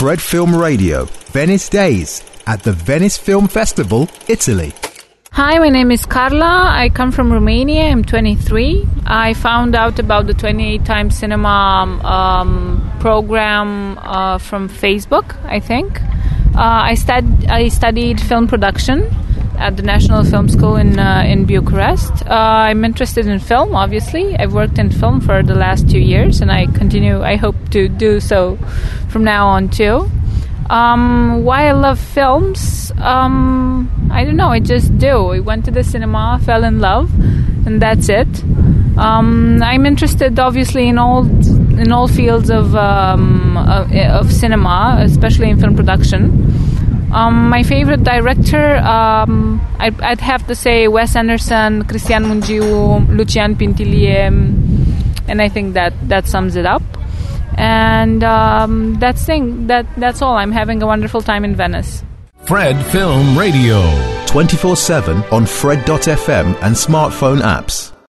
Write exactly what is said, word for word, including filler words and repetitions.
Fred Film Radio, Venice Days at the Venice Film Festival, Italy. Hi, my name is Carla. I come from Romania. I'm twenty-three. I found out about the twenty-eight Times Cinema um, program uh, from Facebook, I think. Uh, I, stud- I studied film production at the National Film School in uh, in Bucharest. Uh, I'm interested in film, obviously. I've worked in film for the last two years, and I continue, I hope to do so from now on too. Um, why I love films? Um, I don't know, I just do. I went to the cinema, fell in love, and that's it. Um, I'm interested, obviously, in all in all fields of um, of, of cinema, especially in film production. Um, my favorite director, um, I'd, I'd have to say Wes Anderson, Cristian Mungiu, Lucian Pintilie, and I think that, that sums it up. And um, that's thing. That that's all. I'm having a wonderful time in Venice. Fred Film Radio. twenty-four seven on Fred dot f m and smartphone apps.